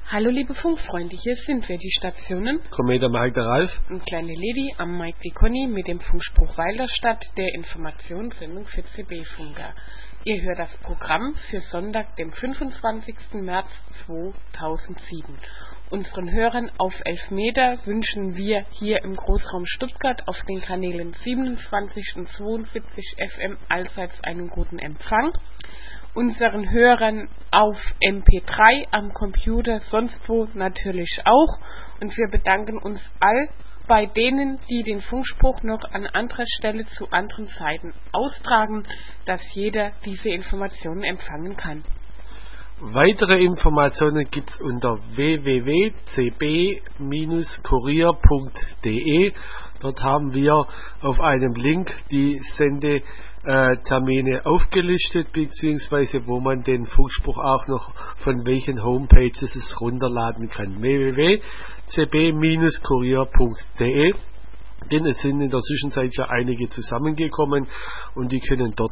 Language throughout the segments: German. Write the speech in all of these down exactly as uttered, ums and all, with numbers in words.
Hallo liebe Funkfreunde, hier sind wir, die Stationen Kometer Mike der Ralf und kleine Lady am Mike die Conny mit dem Funkspruch Walderstadt, der Informationssendung für C B-Funker. Ihr hört das Programm für Sonntag, dem fünfundzwanzigsten März zweitausendsieben. Unseren Hörern auf elf Meter wünschen wir hier im Großraum Stuttgart auf den Kanälen siebenundzwanzig und zweiundsiebzig F M allseits einen guten Empfang. Unseren Hörern auf M P drei am Computer, sonst wo natürlich auch. Und wir bedanken uns all bei denen, die den Funkspruch noch an anderer Stelle zu anderen Zeiten austragen, dass jeder diese Informationen empfangen kann. Weitere Informationen gibt es unter w w w punkt c b Bindestrich kurier punkt d e. Dort haben wir auf einem Link die Sendetermine aufgelistet, beziehungsweise wo man den Funkspruch auch noch von welchen Homepages es runterladen kann. w w w punkt c b Bindestrich kurier punkt d e. Denn es sind in der Zwischenzeit ja einige zusammengekommen und die können dort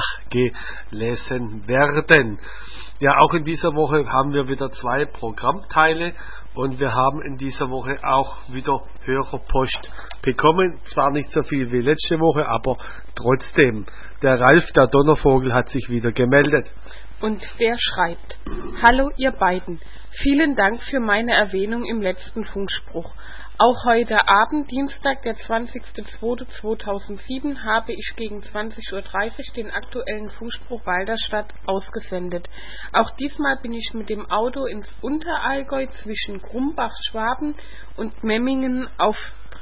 nachgelesen werden. Ja, auch in dieser Woche haben wir wieder zwei Programmteile und wir haben in dieser Woche auch wieder Hörerpost bekommen. Zwar nicht so viel wie letzte Woche, aber trotzdem. Der Ralf, der Donnervogel, hat sich wieder gemeldet. Und der schreibt: Hallo ihr beiden, vielen Dank für meine Erwähnung im letzten Funkspruch. Auch heute Abend, Dienstag, der zwanzigster zweiter zweitausendsieben, habe ich gegen zwanzig Uhr dreißig den aktuellen Funkspruch Walderstadt ausgesendet. Auch diesmal bin ich mit dem Auto ins Unterallgäu zwischen Grumbach, Schwaben und Memmingen auf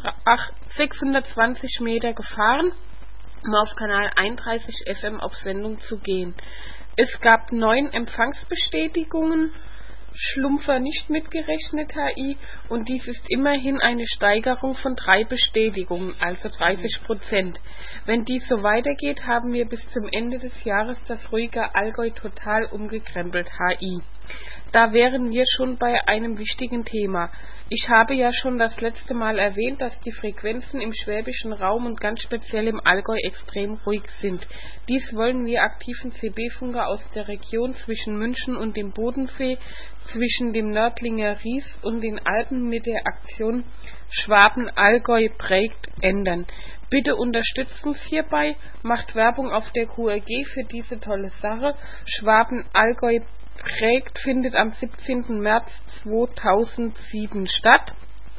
sechshundertzwanzig Meter gefahren, um auf Kanal einunddreißig F M auf Sendung zu gehen. Es gab neun Empfangsbestätigungen, Schlumpfer nicht mitgerechnet, H I, und dies ist immerhin eine Steigerung von drei Bestätigungen, also dreißig Prozent. Wenn dies so weitergeht, haben wir bis zum Ende des Jahres das ruhige Allgäu total umgekrempelt, H I. Da wären wir schon bei einem wichtigen Thema. Ich habe ja schon das letzte Mal erwähnt, dass die Frequenzen im schwäbischen Raum und ganz speziell im Allgäu extrem ruhig sind. Dies wollen wir aktiven C B-Funker aus der Region zwischen München und dem Bodensee, zwischen dem Nördlinger Ries und den Alpen mit der Aktion Schwaben-Allgäu prägt ändern. Bitte unterstützt uns hierbei, macht Werbung auf der Q R G für diese tolle Sache. Schwaben-Allgäu prägt findet am siebzehnten März zweitausendsieben statt.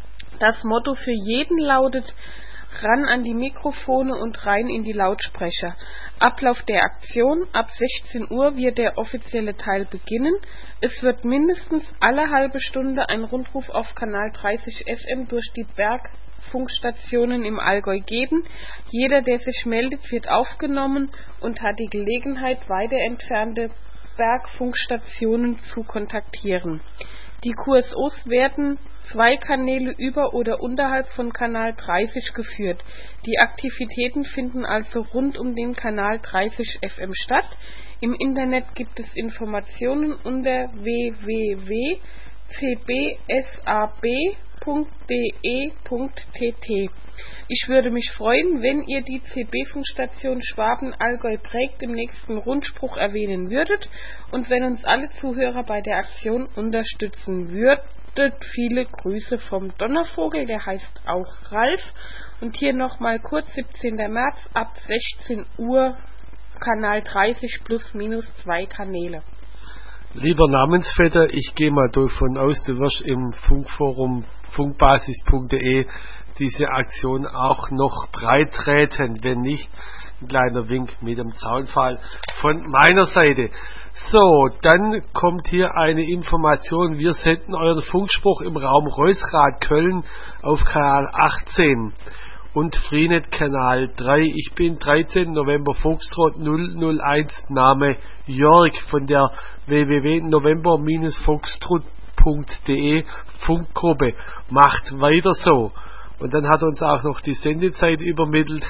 Das Motto für jeden lautet: ran an die Mikrofone und rein in die Lautsprecher. Ablauf der Aktion: ab sechzehn Uhr wird der offizielle Teil beginnen. Es wird mindestens alle halbe Stunde ein Rundruf auf Kanal dreißig F M durch die Bergfunkstationen im Allgäu geben. Jeder, der sich meldet, wird aufgenommen und hat die Gelegenheit, weiter entfernte Bergfunkstationen zu kontaktieren. Die Q S Os werden zwei Kanäle über oder unterhalb von Kanal dreißig geführt. Die Aktivitäten finden also rund um den Kanal dreißig F M statt. Im Internet gibt es Informationen unter w w w punkt c b s a b punkt d e punkt t t. Ich würde mich freuen, wenn ihr die C B-Funkstation Schwaben-Allgäu prägt im nächsten Rundspruch erwähnen würdet und wenn uns alle Zuhörer bei der Aktion unterstützen würdet. Viele Grüße vom Donnervogel, der heißt auch Ralf. Und hier nochmal kurz: siebzehnter März ab sechzehn Uhr, Kanal dreißig plus minus zwei Kanäle. Lieber Namensvetter, ich gehe mal davon aus, du wirst im Funkforum funkbasis punkt d e diese Aktion auch noch breitreten. Wenn nicht, ein kleiner Wink mit dem Zaunpfahl von meiner Seite. So, dann kommt hier eine Information. Wir senden euren Funkspruch im Raum Reusrath Köln auf Kanal achtzehn und Freenet Kanal drei. Ich bin dreizehnten November Foxtrot null null eins, Name Jörg von der w w w punkt november Bindestrich foxtrot punkt d e Funkgruppe. Macht weiter so. Und dann hat uns auch noch die Sendezeit übermittelt,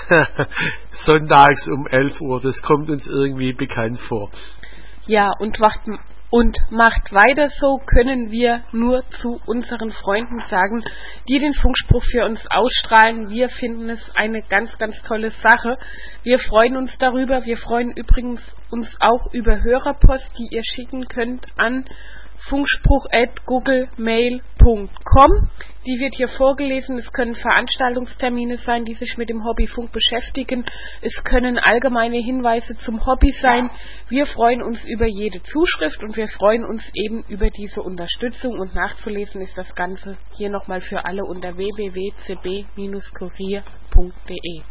sonntags um elf Uhr. Das kommt uns irgendwie bekannt vor. Ja, und macht, und macht weiter so, können wir nur zu unseren Freunden sagen, die den Funkspruch für uns ausstrahlen. Wir finden es eine ganz, ganz tolle Sache. Wir freuen uns darüber. Wir freuen übrigens uns auch über Hörerpost, die ihr schicken könnt an funkspruch at googlemail punkt com. Die wird hier vorgelesen. Es können Veranstaltungstermine sein, die sich mit dem Hobby Funk beschäftigen. Es können allgemeine Hinweise zum Hobby sein. Wir freuen uns über jede Zuschrift und wir freuen uns eben über diese Unterstützung. Und nachzulesen ist das Ganze hier nochmal für alle unter w w w punkt c b Bindestrich kurier punkt d e.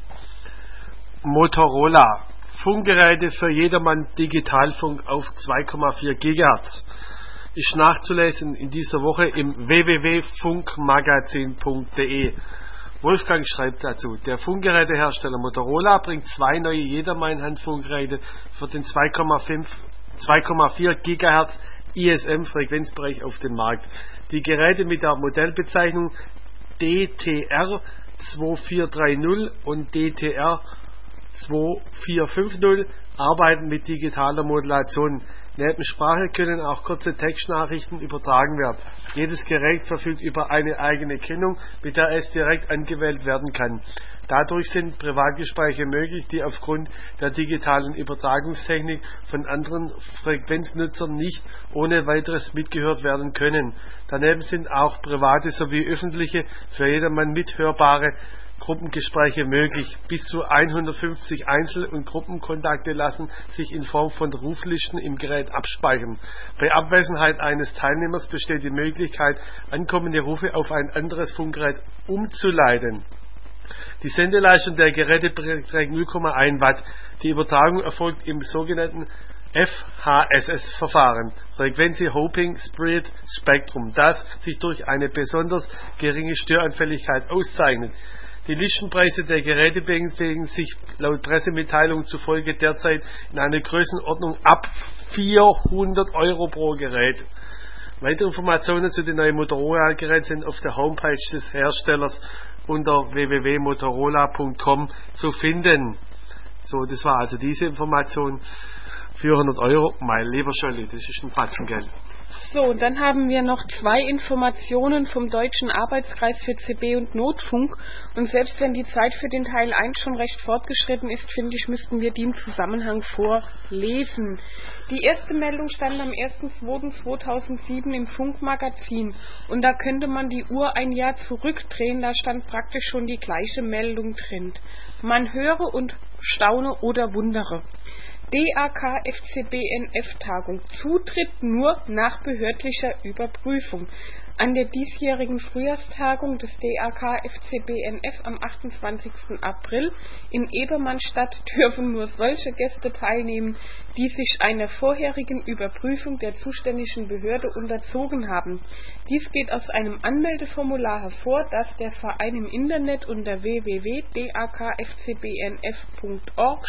Motorola. Funkgeräte für jedermann, Digitalfunk auf zwei Komma vier Gigahertz. Ist nachzulesen in dieser Woche im w w w punkt funkmagazin punkt d e. Wolfgang schreibt dazu, der Funkgerätehersteller Motorola bringt zwei neue Jedermann-Handfunkgeräte für den zwei Komma vier Gigahertz I S M-Frequenzbereich auf den Markt. Die Geräte mit der Modellbezeichnung D T R zwei vier drei null und D T R zwei vier fünf null arbeiten mit digitaler Modulation. Neben Sprache können auch kurze Textnachrichten übertragen werden. Jedes Gerät verfügt über eine eigene Kennung, mit der es direkt angewählt werden kann. Dadurch sind Privatgespräche möglich, die aufgrund der digitalen Übertragungstechnik von anderen Frequenznutzern nicht ohne weiteres mitgehört werden können. Daneben sind auch private sowie öffentliche, für jedermann mithörbare Gruppengespräche möglich. Bis zu hundertfünfzig Einzel- und Gruppenkontakte lassen sich in Form von Ruflisten im Gerät abspeichern. Bei Abwesenheit eines Teilnehmers besteht die Möglichkeit, ankommende Rufe auf ein anderes Funkgerät umzuleiten. Die Sendeleistung der Geräte beträgt null Komma eins Watt. Die Übertragung erfolgt im sogenannten F H S S-Verfahren, Frequency Hopping Spread Spectrum, das sich durch eine besonders geringe Störanfälligkeit auszeichnet. Die Listenpreise der Geräte bewegen sich laut Pressemitteilung zufolge derzeit in einer Größenordnung ab vierhundert Euro pro Gerät. Weitere Informationen zu den neuen Motorola-Geräten sind auf der Homepage des Herstellers unter w w w punkt motorola punkt com zu finden. So, das war also diese Information. vierhundert Euro, mein lieber Scholli, das ist ein Batzengeld. So, und dann haben wir noch zwei Informationen vom Deutschen Arbeitskreis für C B und Notfunk. Und selbst wenn die Zeit für den Teil eins schon recht fortgeschritten ist, finde ich, müssten wir die im Zusammenhang vorlesen. Die erste Meldung stand am erster zweiter zweitausendsieben im Funkmagazin. Und da könnte man die Uhr ein Jahr zurückdrehen, da stand praktisch schon die gleiche Meldung drin. Man höre und staune oder wundere. D A K F C B N F-Tagung. Zutritt nur nach behördlicher Überprüfung. An der diesjährigen Frühjahrstagung des D A K F C B N F am achtundzwanzigsten April in Ebermannstadt dürfen nur solche Gäste teilnehmen, die sich einer vorherigen Überprüfung der zuständigen Behörde unterzogen haben. Dies geht aus einem Anmeldeformular hervor, das der Verein im Internet unter w w w punkt d a k f c b n f punkt org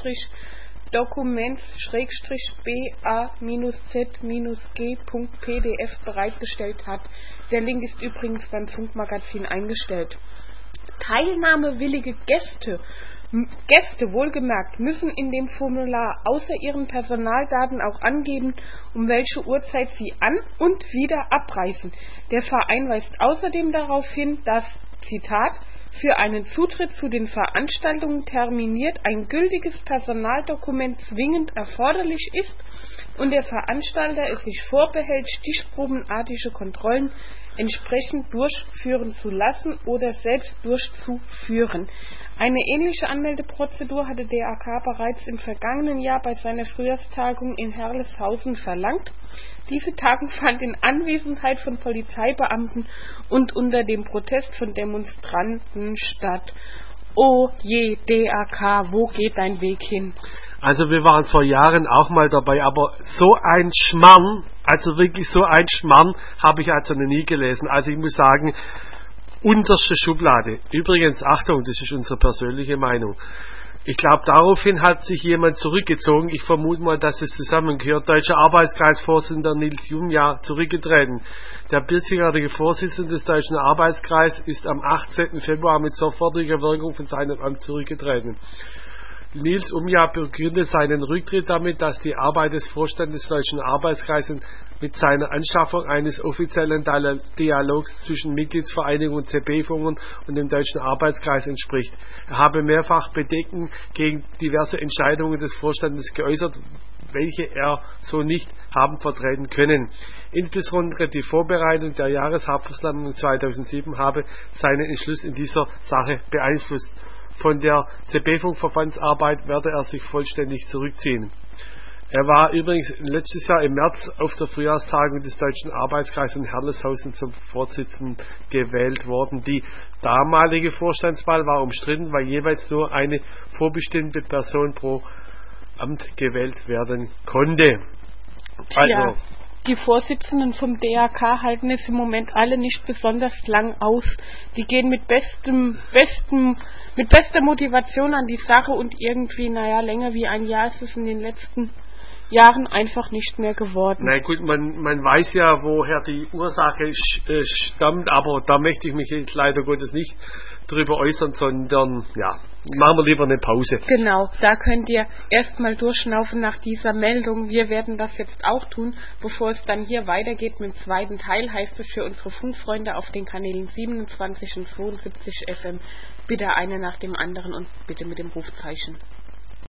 Dokuments B A Z G Punkt P D F bereitgestellt hat. Der Link ist übrigens beim Funkmagazin eingestellt. Teilnahmewillige Gäste, Gäste wohlgemerkt, müssen in dem Formular außer ihren Personaldaten auch angeben, um welche Uhrzeit sie an und wieder abreisen. Der Verein weist außerdem darauf hin, dass, Zitat, für einen Zutritt zu den Veranstaltungen terminiert ein gültiges Personaldokument zwingend erforderlich ist und der Veranstalter es sich vorbehält, stichprobenartige Kontrollen entsprechend durchführen zu lassen oder selbst durchzuführen. Eine ähnliche Anmeldeprozedur hatte der D A K bereits im vergangenen Jahr bei seiner Frühjahrstagung in Herleshausen verlangt. Diese Tagung fand in Anwesenheit von Polizeibeamten und unter dem Protest von Demonstranten statt. Oh je, D A K, wo geht dein Weg hin? Also wir waren vor Jahren auch mal dabei, aber so ein Schmarrn, also wirklich so ein Schmarrn, habe ich also noch nie gelesen. Also ich muss sagen, unterste Schublade. Übrigens, Achtung, das ist unsere persönliche Meinung. Ich glaube, daraufhin hat sich jemand zurückgezogen. Ich vermute mal, dass es zusammengehört. Deutscher Arbeitskreisvorsitzender Nils Jumja zurückgetreten. Der bisherige Vorsitzende des Deutschen Arbeitskreises ist am achtzehnten Februar mit sofortiger Wirkung von seinem Amt zurückgetreten. Nils Umja begründet seinen Rücktritt damit, dass die Arbeit des Vorstandes des Deutschen Arbeitskreises mit seiner Anschaffung eines offiziellen Dialogs zwischen Mitgliedsvereinigungen und C B-Funkern und dem Deutschen Arbeitskreis entspricht. Er habe mehrfach Bedenken gegen diverse Entscheidungen des Vorstandes geäußert, welche er so nicht haben vertreten können. Insbesondere die Vorbereitung der Jahreshauptversammlung zweitausendsieben habe seinen Entschluss in dieser Sache beeinflusst. Von der C B-Funkverbandsarbeit werde er sich vollständig zurückziehen. Er war übrigens letztes Jahr im März auf der Frühjahrstagung des Deutschen Arbeitskreises in Herleshausen zum Vorsitzenden gewählt worden. Die damalige Vorstandswahl war umstritten, weil jeweils nur eine vorbestimmte Person pro Amt gewählt werden konnte. Also, ja, die Vorsitzenden vom D A K halten es im Moment alle nicht besonders lang aus. Die gehen mit bestem, bestem, mit bester Motivation an die Sache und irgendwie, naja, länger wie ein Jahr ist es in den letzten Jahren einfach nicht mehr geworden. Na gut, man, man weiß ja, woher die Ursache äh, stammt, aber da möchte ich mich jetzt leider Gottes nicht drüber äußern, sondern ja, machen wir lieber eine Pause. Genau, da könnt ihr erstmal durchschnaufen nach dieser Meldung. Wir werden das jetzt auch tun, bevor es dann hier weitergeht mit dem zweiten Teil, heißt es für unsere Funkfreunde auf den Kanälen siebenundzwanzig und zweiundsiebzig F M, bitte eine nach dem anderen und bitte mit dem Rufzeichen.